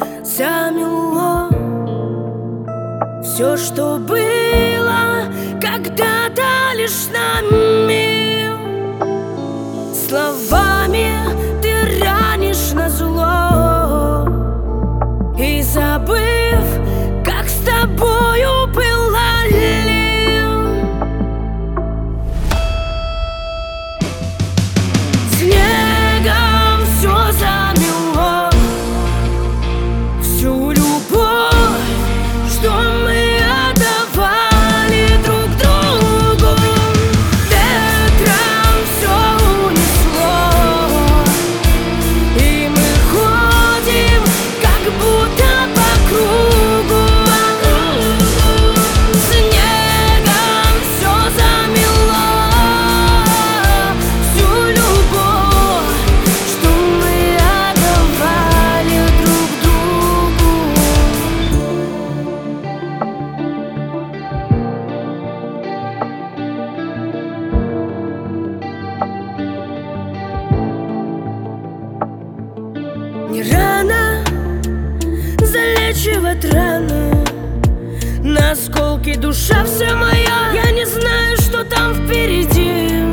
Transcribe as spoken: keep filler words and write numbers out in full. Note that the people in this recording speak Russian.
замело все, что было когда-то лишь нами. Словами ты ранишь назло, и забыв, как с тобою была лень. Снегом все замело, всю любовь, что мы отдавали друг другу. Ветром все унесло, и мы ходим как будто по кругу. Снегом все замело, всю любовь, что мы отдавали друг другу. Не рано залечивать раны, на осколки душа вся моя. Я не знаю, что там впереди,